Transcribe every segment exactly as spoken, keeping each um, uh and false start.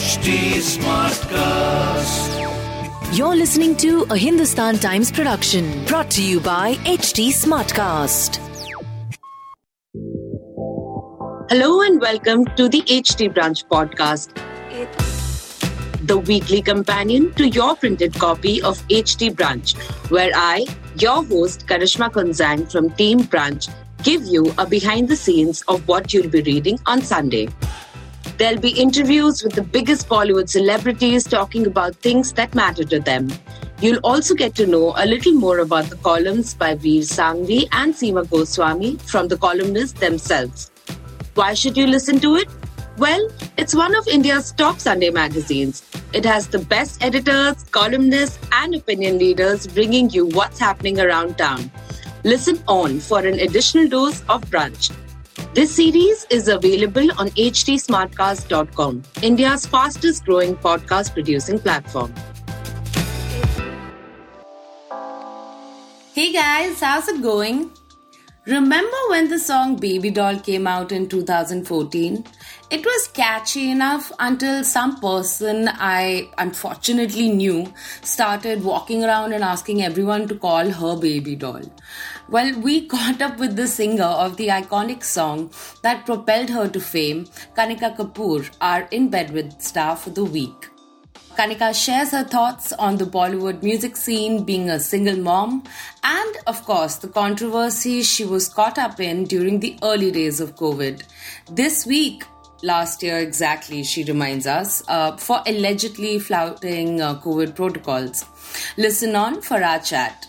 H T Smartcast. You're listening to a Hindustan Times production brought to you by H T Smartcast. Hello and welcome to the H T Branch podcast, the weekly companion to your printed copy of H T Branch, where I, your host Karishma Kunzang from Team Branch, give you a behind the scenes of what you'll be reading on Sunday. There'll be interviews with the biggest Bollywood celebrities talking about things that matter to them. You'll also get to know a little more about the columns by Veer Sangvi and Seema Goswami from the columnists themselves. Why should you listen to it? Well, it's one of India's top Sunday magazines. It has the best editors, columnists, and opinion leaders bringing you what's happening around town. Listen on for an additional dose of brunch. This series is available on h t smartcast dot com, India's fastest growing podcast producing platform. Hey guys, how's it going? Remember when the song Baby Doll came out in two thousand fourteen? It was catchy enough until some person I unfortunately knew started walking around and asking everyone to call her Baby Doll. Well, we caught up with the singer of the iconic song that propelled her to fame, Kanika Kapoor, our In Bed With star for the week. Kanika shares her thoughts on the Bollywood music scene, being a single mom, and of course the controversy she was caught up in during the early days of COVID. This week, last year exactly, she reminds us, uh, for allegedly flouting uh, COVID protocols. Listen on for our chat.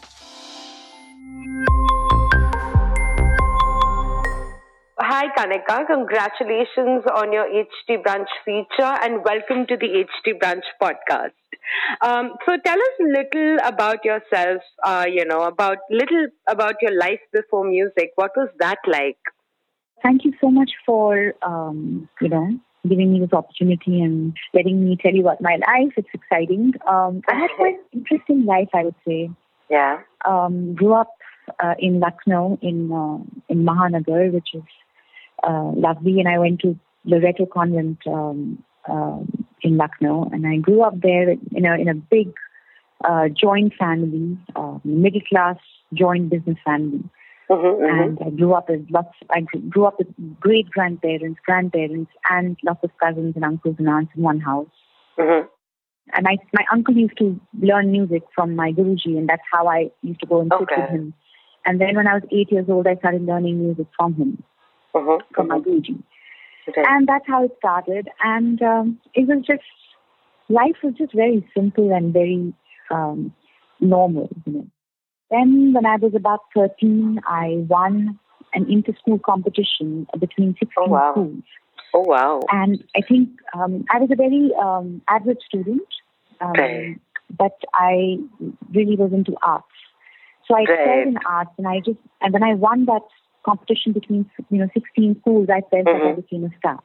Hi Kanika, congratulations on your H T Branch feature and welcome to the H T Branch podcast. Um, so tell us a little about yourself, uh, you know, about little about your life before music. What was that like? Thank you so much for, um, you know, giving me this opportunity and letting me tell you about my life. It's exciting. Um, I had quite an interesting life, I would say. Yeah. Um, grew up uh, in Lucknow, in uh, in Mahanagar, which is uh, lovely, and I went to Loreto Convent um, uh, in Lucknow, and I grew up there in a in a big uh, joint family, uh, middle class joint business family. Mm-hmm, mm-hmm. And I grew up with lots. I grew up with great grandparents, grandparents, and lots of cousins and uncles and aunts in one house. Mm-hmm. And I, my uncle used to learn music from my Guruji, and that's how I used to go and sit Okay. with him. And then when I was eight years old, I started learning music from him, Mm-hmm. from my Guruji. Okay. And that's how it started. And um, it was just, life was just very simple and very um, normal, you know. Then when I was about thirteen, I won an inter-school competition between sixteen Oh, wow. schools. Oh wow. And I think um, I was a very um, average student, um, Right. but I really was into arts. So I excelled Right. in arts, and I just and when I won that competition between you know sixteen schools, I felt that I Mhm. became a star,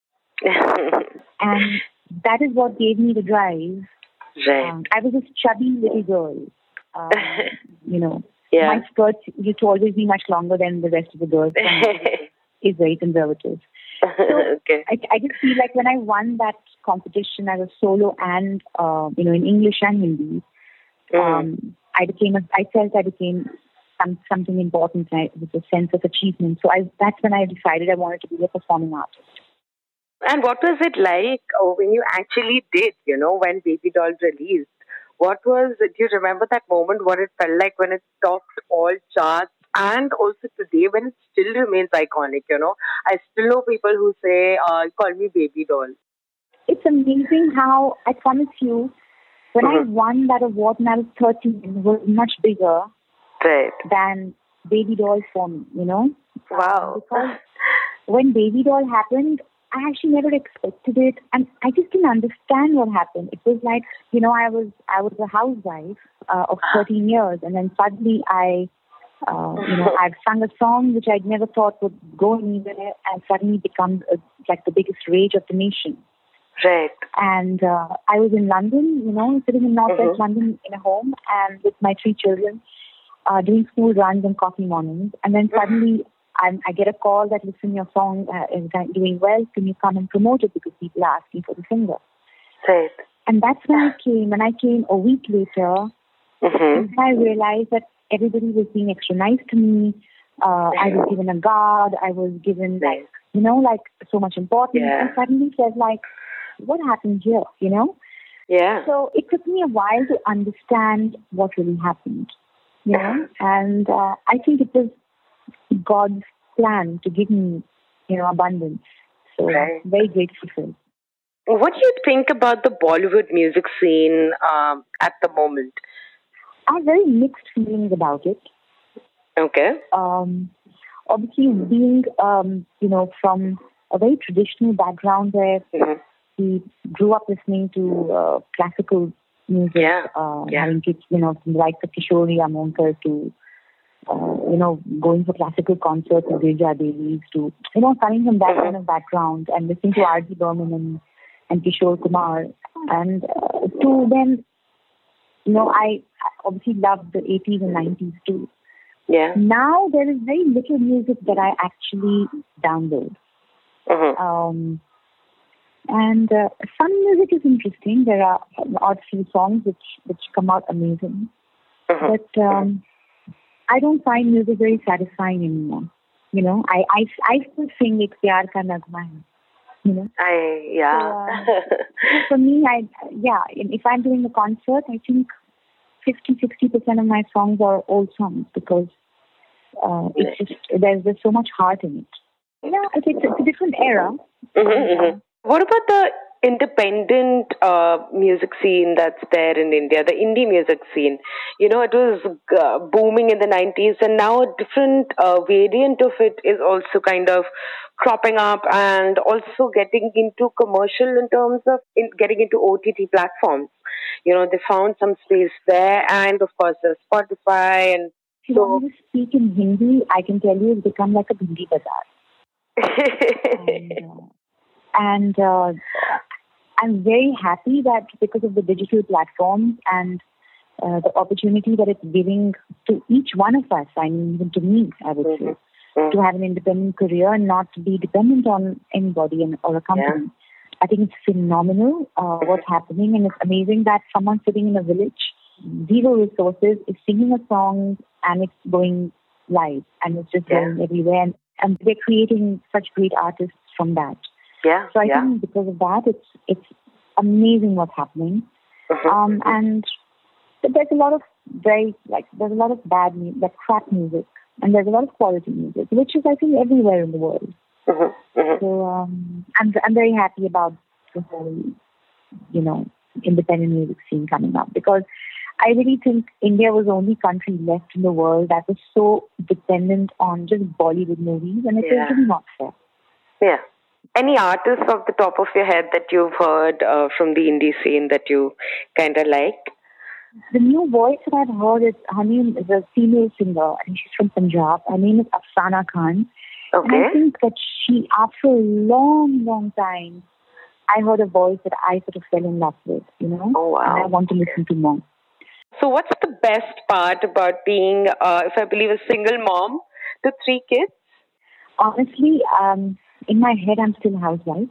and that is what gave me the drive. Right. Um, I was this chubby little girl, um, you know. Yeah. My skirts used to always be much longer than the rest of the girls. Is very conservative. Okay. I, I just feel like when I won that competition as a solo and uh, you know in English and Hindi, Mm. um, I became a, I felt I became some, something important I, with a sense of achievement. So I, that's when I decided I wanted to be a performing artist. And what was it like oh, when you actually did, you know, when Baby Doll released? What was, do you remember that moment, what it felt like when it topped all charts? And also today when it still remains iconic, you know? I still know people who say, uh, call me Baby Doll. It's amazing how, I promise you, when Mhm. I won that award when I was thirteen, it was much bigger Right. than Baby Doll for me, you know? Wow. Because when Baby Doll happened, I actually never expected it, and I just didn't understand what happened. It was like, you know, I was I was a housewife uh, of thirteen years, and then suddenly I, uh, you know, I've sung a song which I'd never thought would go anywhere, and suddenly become uh, like the biggest rage of the nation. Right. And uh, I was in London, you know, sitting in Northwest Mhm. London in a home, and with my three children, uh, doing school runs and coffee mornings, and then suddenly I, I get a call that, listen, your song uh, is doing well. Can you come and promote it because people are asking for the singer? Right. And that's when I came. And I came a week later, Mm-hmm. and I realized that everybody was being extra nice to me. Uh, I was given a guard. I was given, Right. like, you know, like so much importance. Yeah. And suddenly said, like, what happened here, you know? Yeah. So it took me a while to understand what really happened, you know? And uh, I think it was God's plan to give me, you know, abundance. So Right. very grateful for it. What do you think about the Bollywood music scene um, at the moment? I have very mixed feelings about it. Okay. Um, obviously, being, um, you know, from a very traditional background where Mm-hmm. we grew up listening to uh, classical music, Yeah. uh, Yeah. having kids, you know, from the likes of Kishori Amonkar to, uh, you know, going for classical concerts with Girija Devis to, you know, coming from that Mhm. kind of background and listening to R D Burman and, and Kishore Kumar. And uh, to then, you know, I obviously loved the eighties and nineties too. Yeah. Now there is very little music that I actually download. Mm-hmm. Um, and uh, some music is interesting. There are odd few songs which, which come out amazing. Mm-hmm. But um, I don't find music very satisfying anymore. You know, I, I, I still sing Ek Pyar Ka Nagma Hai. You know, I, yeah. So, uh, so for me, I yeah, if I'm doing a concert, I think fifty to sixty percent of my songs are old songs because uh, it's just, there's, there's so much heart in it. Yeah, it's, it's, it's a different era. Mm-hmm, mm-hmm. What about the independent uh, music scene that's there in India, the indie music scene? You know, it was uh, booming in the nineties, and now a different uh, variant of it is also kind of cropping up and also getting into commercial in terms of in getting into O T T platforms. You know, they found some space there, and of course, there's Spotify. And If you so, want me to speak in Hindi, I can tell you it's become like a Hindi bazaar. and uh, and uh, I'm very happy that because of the digital platforms and uh, the opportunity that it's giving to each one of us, I mean, even to me, I would mm-hmm. say, to have an independent career and not to be dependent on anybody and, or a company. Yeah. I think it's phenomenal uh, what's happening, and it's amazing that someone sitting in a village, zero resources, is singing a song and it's going live and it's just Yeah. going everywhere. And, and they're creating such great artists from that. Yeah, So I yeah. think because of that, it's it's amazing what's happening. Mhm. Um, and but there's a lot of very like there's a lot of bad music, like crap music, and there's a lot of quality music, which is I think everywhere in the world. Mhm, mhm. So um, I'm I'm very happy about the whole, you know, independent music scene coming up because I really think India was the only country left in the world that was so dependent on just Bollywood movies, and it Yeah. was really not fair. Yeah. Any artists off the top of your head that you've heard uh, from the indie scene that you kind of like? The new voice that I've heard is, her name is a female singer and she's from Punjab. Her name is Afsana Khan. And Okay. I think that she, after a long, long time, I heard a voice that I sort of fell in love with, you know? Oh, wow. And I want to listen to more. So what's the best part about being, uh, if I believe, a single mom to three kids? Honestly, um, in my head, I'm still a housewife.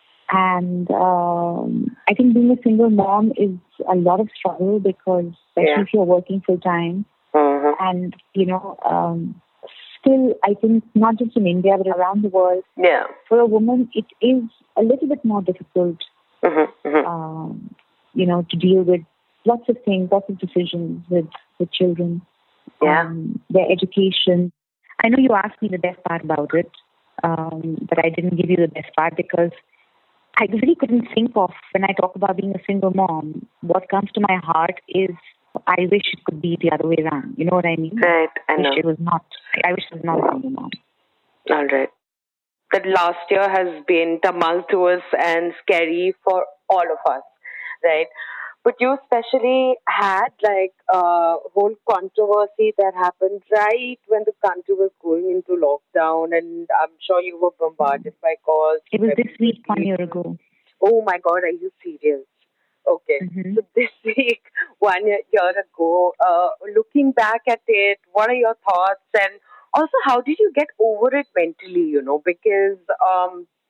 And um, I think being a single mom is a lot of struggle because especially Yeah. if you're working full time. Mm-hmm. And, you know, um, still, I think not just in India, but around the world, Yeah. for a woman, it is a little bit more difficult, Mm-hmm. Mm-hmm. um, you know, to deal with lots of things, lots of decisions with, with children, Yeah. um, their education. I know you asked me the best part about it, um, but I didn't give you the best part because I really couldn't think of, when I talk about being a single mom, what comes to my heart is I wish it could be the other way around. You know what I mean? Right, I I wish know. it was not. I wish it was not a single mom. All right. That last year has been tumultuous and scary for all of us, right? But you especially had like a whole controversy that happened right when the country was going into lockdown, and I'm sure you were bombarded by calls. It was this week, one year ago. Oh my God, are you serious? Okay. Mhm. So this week, one year, year ago, uh, looking back at it, what are your thoughts? And also, how did you get over it mentally, you know? Because, um,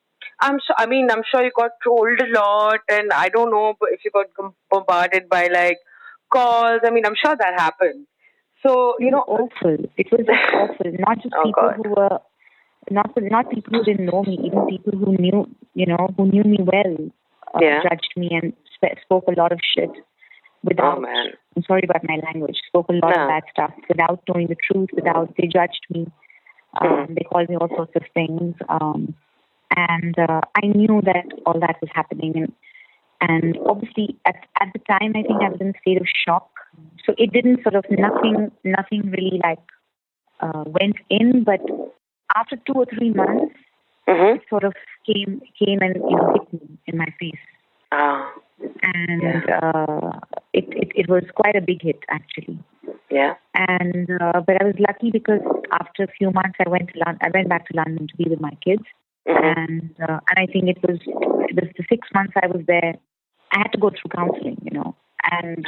I'm sure. I mean, I'm sure you got trolled a lot, and I don't know if you got bombarded by like calls. I mean, I'm sure that happened. So you know, awful. It was just awful. Not just oh, people God. who were not not people who didn't know me, even people who knew, you know, who knew me well, uh, yeah. judged me and sp- spoke a lot of shit without. Oh, man. I'm sorry about my language. Spoke a lot no. of bad stuff without knowing the truth. Without they judged me. Um, mm. They called me all sorts of things, um, and uh, I knew that all that was happening, and and obviously at at the time I think I was in a state of shock. So it didn't sort of nothing nothing really like uh, went in, but after two or three months, mm-hmm. it sort of came came and you know hit me in my face. Oh. And yeah. uh, it, it it was quite a big hit actually. Yeah. And uh, but I was lucky because after a few months I went to Lon- I went back to London to be with my kids, mm-hmm. and uh, and I think it was it was the six months I was there. I had to go through counselling, you know, and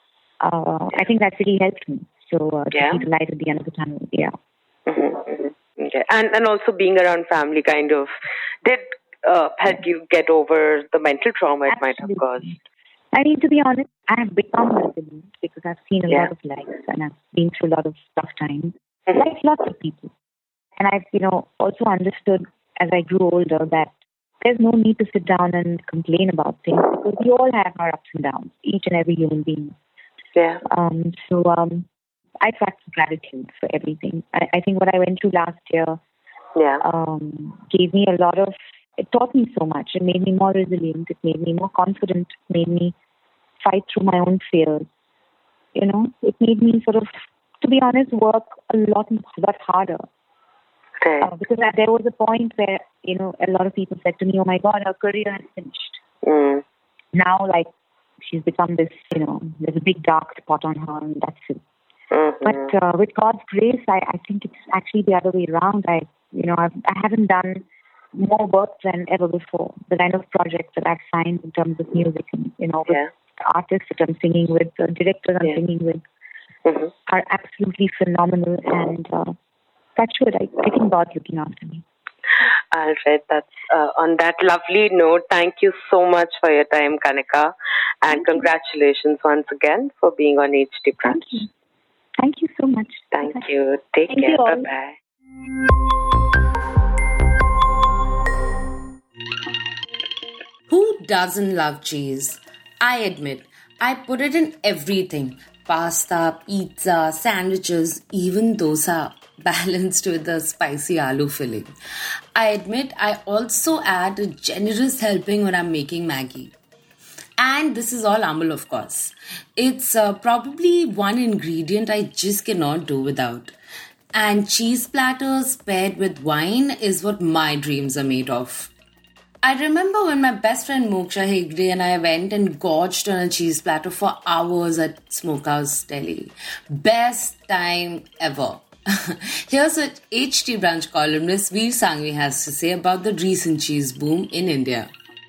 uh, I think that really helped me. So uh, to yeah. see the light at the end of the tunnel, yeah. Mm-hmm. Mm-hmm. Okay. And and also being around family kind of did uh, help you get over the mental trauma it Absolutely. might have caused. I mean, to be honest, I have become resilient because I've seen a yeah. lot of lives and I've been through a lot of tough times, mm-hmm. like lots of people. And I've, you know, also understood as I grew older that there's no need to sit down and complain about things because we all have our ups and downs, each and every human being. Yeah. Um. So um, I practice gratitude for everything. I, I think what I went through last year, yeah, um, gave me a lot of. It taught me so much. It made me more resilient. It made me more confident. It made me fight through my own fears. You know, it made me sort of, to be honest, work a lot, a lot harder. Okay. Uh, because there was a point where, you know, a lot of people said to me, oh my God, her career has finished. Mm. Now, like, she's become this, you know, there's a big dark spot on her and that's it. Mm-hmm. But uh, with God's grace, I, I think it's actually the other way around. I, you know, I've, I haven't done more work than ever before. The kind of projects that I've signed in terms of music and, you know, with yeah. artists that I'm singing with, uh, directors I'm yeah. singing with mm-hmm. are absolutely phenomenal. And uh, that's good. I, I think God's looking after me. All right. That's uh, on that lovely note. Thank you so much for your time, Kanika. And Thank congratulations you. once again for being on H D Branch. Thank you. Thank you so much. Thank Bye-bye. you. Take Thank care. You Bye-bye. Who doesn't love cheese? I admit, I put it in everything. Pasta, pizza, sandwiches, even dosa, balanced with a spicy aloo filling. I admit I also add a generous helping when I'm making Maggi. And this is all Amul, of course. It's uh, probably one ingredient I just cannot do without. And cheese platters paired with wine is what my dreams are made of. I remember when my best friend Moksha Hegde and I went and gorged on a cheese platter for hours at Smokehouse Delhi. Best time ever. Here's what H T Branch columnist Veer Sanghvi has to say about the recent cheese boom in India.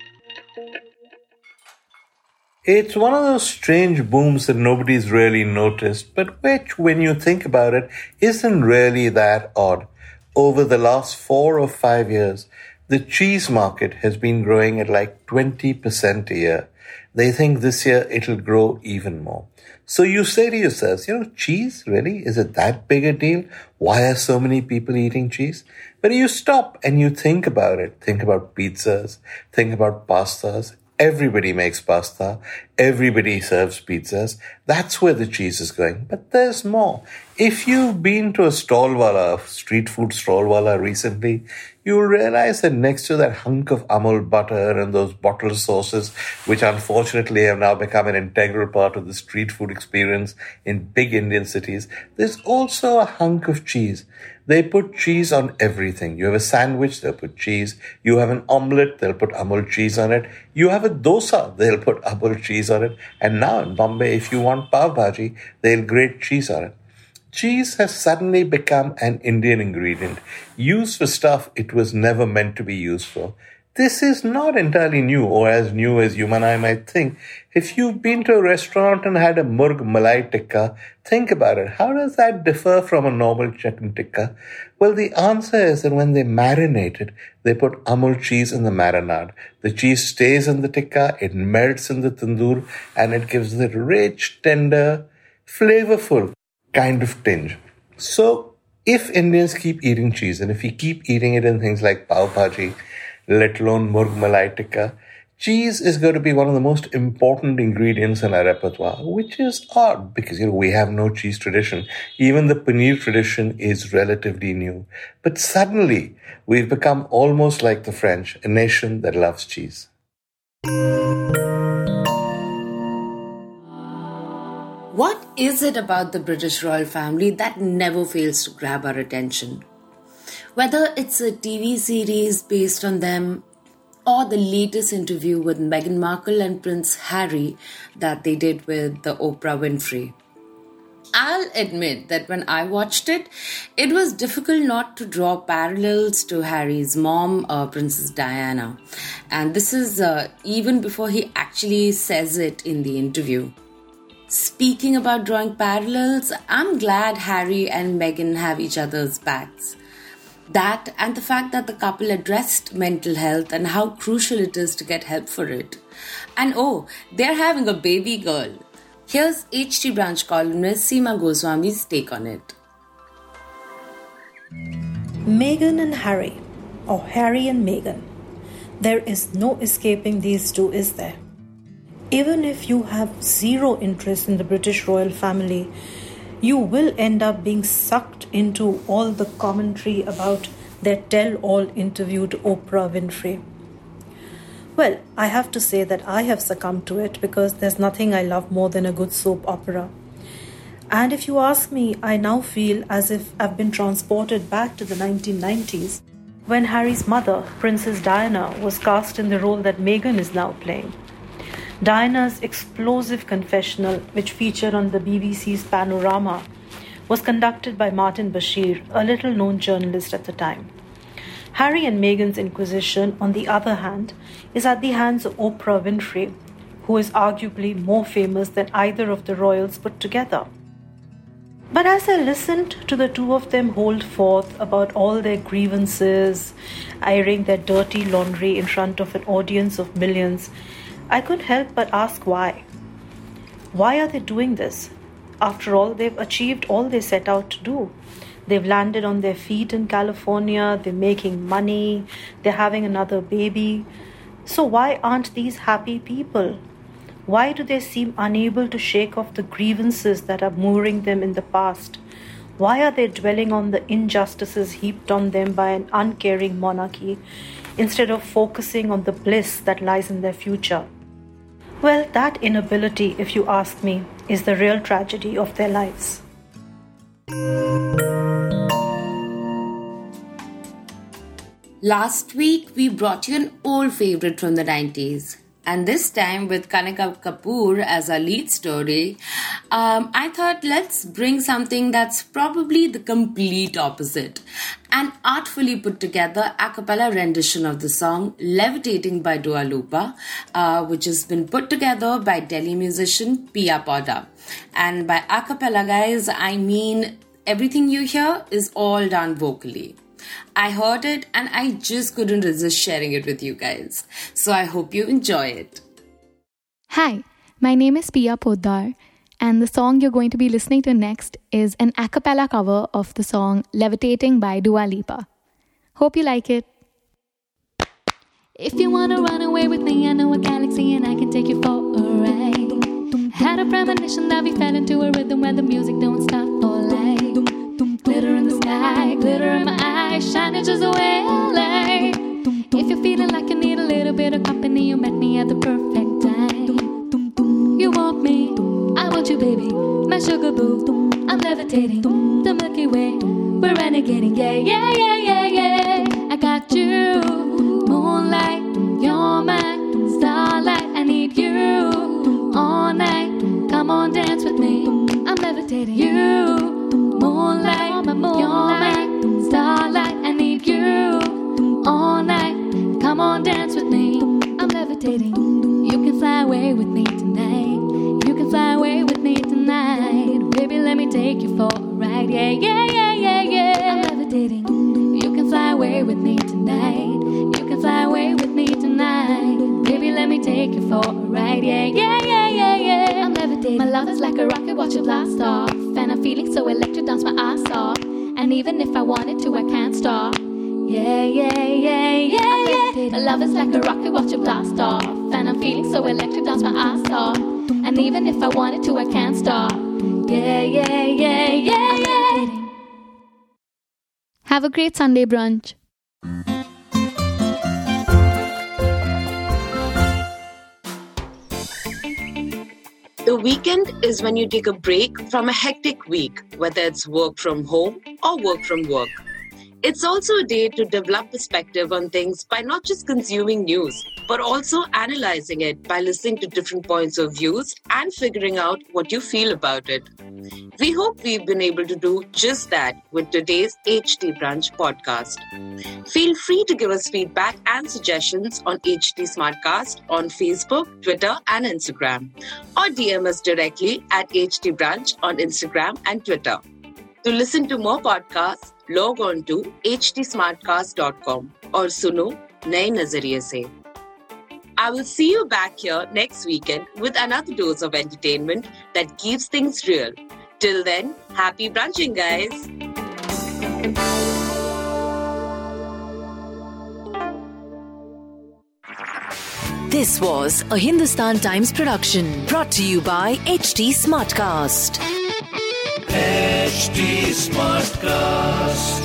It's one of those strange booms that nobody's really noticed, but which, when you think about it, isn't really that odd. Over the last four or five years, the cheese market has been growing at like twenty percent a year. They think this year it'll grow even more. So you say to yourselves, you know, cheese, really? Is it that big a deal? Why are so many people eating cheese? But you stop and you think about it. Think about pizzas. Think about pastas. Everybody makes pasta. Everybody serves pizzas. That's where the cheese is going. But there's more. If you've been to a stall wala, street food stall wala recently, you'll realize that next to that hunk of Amul butter and those bottled sauces, which unfortunately have now become an integral part of the street food experience in big Indian cities, there's also a hunk of cheese. They put cheese on everything. You have a sandwich, they'll put cheese. You have an omelette, they'll put Amul cheese on it. You have a dosa, they'll put Amul cheese on it. And now in Bombay, if you want pav bhaji, they'll grate cheese on it. Cheese has suddenly become an Indian ingredient, used for stuff it was never meant to be used for. This is not entirely new, or as new as you and I might think. If you've been to a restaurant and had a murg malai tikka, think about it. How does that differ from a normal chicken tikka? Well, the answer is that when they marinate it, they put Amul cheese in the marinade. The cheese stays in the tikka, it melts in the tandoor, and it gives the rich, tender, flavorful kind of tinge. So, if Indians keep eating cheese, and if we keep eating it in things like pav bhaji, let alone murg malai tikka, cheese is going to be one of the most important ingredients in our repertoire, which is odd because, you know, we have no cheese tradition. Even the paneer tradition is relatively new. But suddenly, we've become almost like the French, a nation that loves cheese. What is it about the British royal family that never fails to grab our attention? Whether it's a T V series based on them or the latest interview with Meghan Markle and Prince Harry that they did with the Oprah Winfrey. I'll admit that when I watched it, it was difficult not to draw parallels to Harry's mom, uh, Princess Diana. And this is uh, even before he actually says it in the interview. Speaking about drawing parallels, I'm glad Harry and Meghan have each other's backs. That and the fact that the couple addressed mental health and how crucial it is to get help for it. And oh, they're having a baby girl. Here's H T Branch columnist Seema Goswami's take on it. Meghan and Harry, or Harry and Meghan. There is no escaping these two, is there? Even if you have zero interest in the British royal family, you will end up being sucked into all the commentary about their tell-all interview to Oprah Winfrey. Well, I have to say that I have succumbed to it because there's nothing I love more than a good soap opera. And if you ask me, I now feel as if I've been transported back to the nineteen nineties when Harry's mother, Princess Diana, was cast in the role that Meghan is now playing. Diana's explosive confessional, which featured on the B B C's Panorama, was conducted by Martin Bashir, a little-known journalist at the time. Harry and Meghan's inquisition, on the other hand, is at the hands of Oprah Winfrey, who is arguably more famous than either of the royals put together. But as I listened to the two of them hold forth about all their grievances, airing their dirty laundry in front of an audience of millions, I couldn't help but ask why. Why are they doing this? After all, they've achieved all they set out to do. They've landed on their feet in California, they're making money, they're having another baby. So why aren't these happy people? Why do they seem unable to shake off the grievances that are mooring them in the past? Why are they dwelling on the injustices heaped on them by an uncaring monarchy instead of focusing on the bliss that lies in their future? Well, that inability, if you ask me, is the real tragedy of their lives. Last week, we brought you an old favorite from the nineties. And this time with Kanika Kapoor as our lead story, um, I thought let's bring something that's probably the complete opposite. An artfully put together a cappella rendition of the song Levitating by Dua Lipa, uh, which has been put together by Delhi musician Pia Poda. And by a cappella, guys, I mean everything you hear is all done vocally. I heard it and I just couldn't resist sharing it with you guys. So I hope you enjoy it. Hi, my name is Pia Poddar, and the song you're going to be listening to next is an a cappella cover of the song Levitating by Dua Lipa. Hope you like it. If you wanna run away with me, I know a galaxy and I can take you for a ride. Had a premonition that we fell into a rhythm where the music don't stop for life. Glitter in the sky, glitter in my eyes, shining just the way I like. If you're feeling like you need a little bit of company, you met me at the perfect time. You want me, I want you, baby, my sugar boo. I'm levitating, the Milky Way, we're renegading, yeah, yeah, yeah, yeah, yeah. I got you, moonlight, you're my starlight. I need you all night. Come on, dance with me. I'm levitating, you. Moonlight, my moonlight, you're my starlight. I need you all night. Come on, dance levitating. You can fly away with me tonight. You can fly away with me tonight. Baby, let me take you for a ride. Yeah, yeah, yeah, yeah, yeah. I'm levitating. You can fly away with me tonight. You can fly away with me tonight. Baby, let me take you for a ride. Yeah, yeah, yeah, yeah, yeah. I'm levitating. My love is like a rocket, watch it blast off. And I'm feeling so electric, dance my ass off. And even if I wanted to, I can't stop. Yeah, yeah, yeah, yeah, yeah. My love is like a rocket, watch it blast off. And I'm feeling so electric, dance my ass off. And even if I wanted to, I can't stop. Yeah, yeah, yeah, yeah, yeah. Have a great Sunday brunch. The weekend is when you take a break from a hectic week, whether it's work from home or work from work. It's also a day to develop perspective on things by not just consuming news, but also analyzing it by listening to different points of views and figuring out what you feel about it. We hope we've been able to do just that with today's H T Brunch podcast. Feel free to give us feedback and suggestions on H T Smartcast on Facebook, Twitter, and Instagram, or D M us directly at H T Brunch on Instagram and Twitter. To listen to more podcasts, log on to h t smartcast dot com or suno naye nazariye se. I will see you back here next weekend with another dose of entertainment that keeps things real. Till then, happy brunching, guys. This was a Hindustan Times production brought to you by H T Smartcast. H T Smartcast.